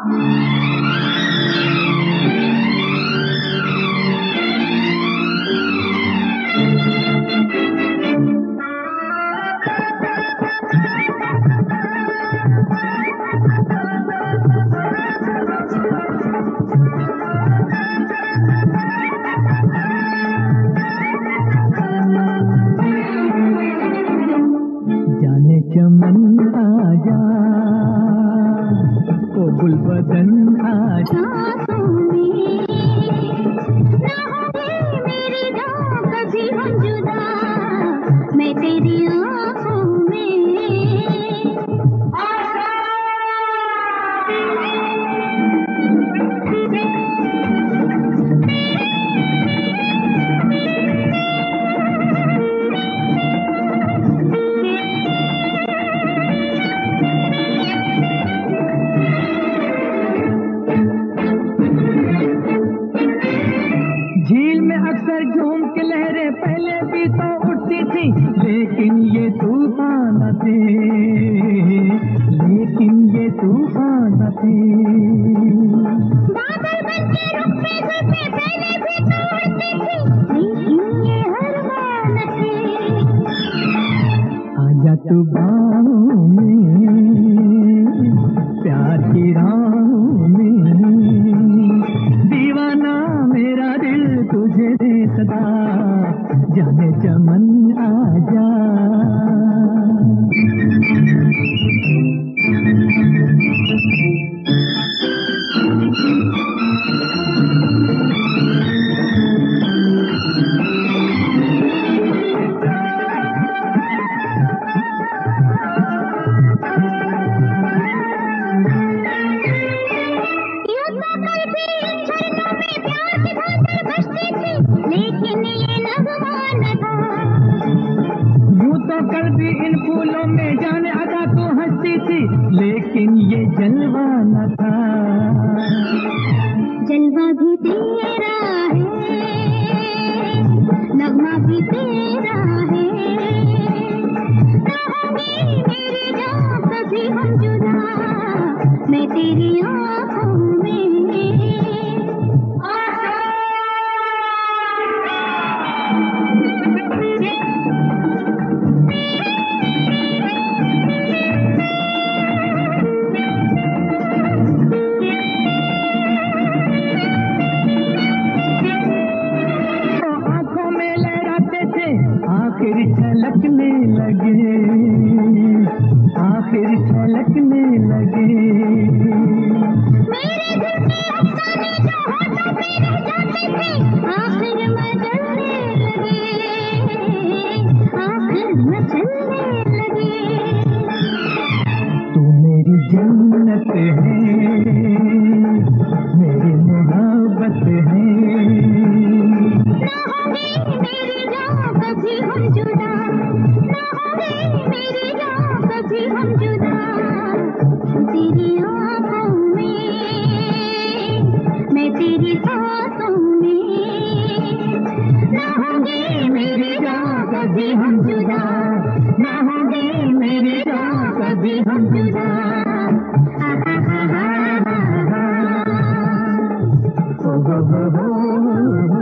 जाने चमन आजा, ओ गुलबदन आजा, मेरी जान कभी हम जुदा, मैं तेरी आँखों में। झील में अक्सर झूम के लहरें पहले भी तो उठती थी, लेकिन ये तूफान थे, लेकिन ये तूफान थे। बादल बन के रुख पे जुल्फे पहले भी तो उड़ती थी, लेकिन ये हरमान थे। आजा तू बाहों में, प्यार की राहों में, दीवाना मेरा दिल तुझे देखता, जाने चमन आजा। लेकिन ये नगमा न था, यूं तो कल भी इन फूलों में जाने अदा तू हंसती थी, लेकिन ये जलवा न था। जलवा भी तेरा है, नगमा भी तेरा है, ना होगी मेरी जान कभी हम जुदा, मैं तेरी आँखों में। आखिर छलकने लगे, आखिर छलकने लगे। मेरे दिल के अफसाने जो होठों पे रह जाते थे, आखिर मचलने लगे, आखिर मचलने लगे। तू मेरी जन्नत है, मेरी मोहब्बत है, कभी हम जुदा, ना होगी मेरी जान कभी हम जुदा, तेरी आँखों में, मैं तेरी सांसों में, ना होगी मेरी जान कभी हम जुदा, ना होगी मेरी जान कभी हम जुदा। हो